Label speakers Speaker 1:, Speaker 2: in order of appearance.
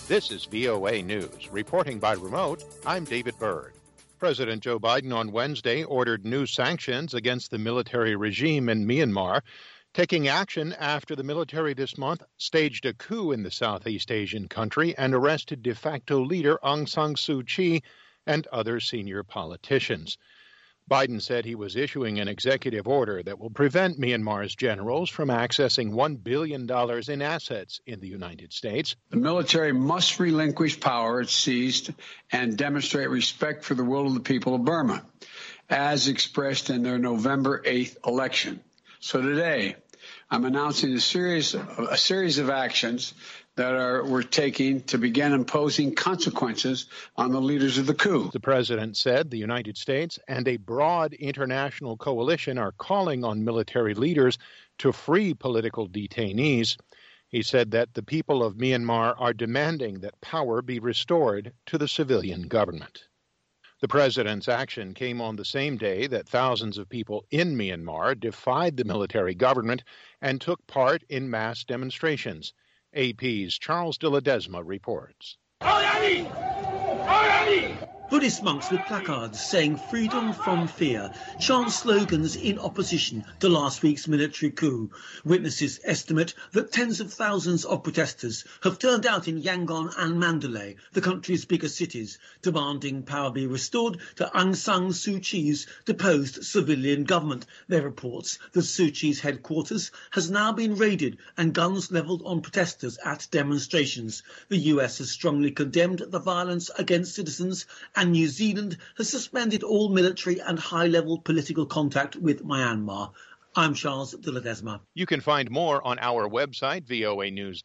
Speaker 1: This is VOA News. Reporting by remote, I'm David Byrd. President Joe Biden on Wednesday ordered new sanctions against the military regime in Myanmar, taking action after the military this month staged a coup in the Southeast Asian country and arrested de facto leader Aung San Suu Kyi and other senior politicians. Biden said he was issuing an executive order that will prevent Myanmar's generals from accessing $1 billion in assets in the United States.
Speaker 2: The military must relinquish power it seized and demonstrate respect for the will of the people of Burma, as expressed in their November 8th election. So today, I'm announcing a series of actions that we're taking to begin imposing consequences on the leaders of the coup.
Speaker 1: The president said the United States and a broad international coalition are calling on military leaders to free political detainees. He said that the people of Myanmar are demanding that power be restored to the civilian government. The president's action came on the same day that thousands of people in Myanmar defied the military government and took part in mass demonstrations. AP's Charles de Ledesma reports.
Speaker 3: Buddhist monks with placards saying freedom from fear chant slogans in opposition to last week's military coup. Witnesses estimate that tens of thousands of protesters have turned out in Yangon and Mandalay, the country's biggest cities, demanding power be restored to Aung San Suu Kyi's deposed civilian government. Their reports that Suu Kyi's headquarters has now been raided and guns levelled on protesters at demonstrations. The US has strongly condemned the violence against citizens, and New Zealand has suspended all military and high-level political contact with Myanmar. I'm Charles de Ledesma.
Speaker 1: You can find more on our website, voanews.com.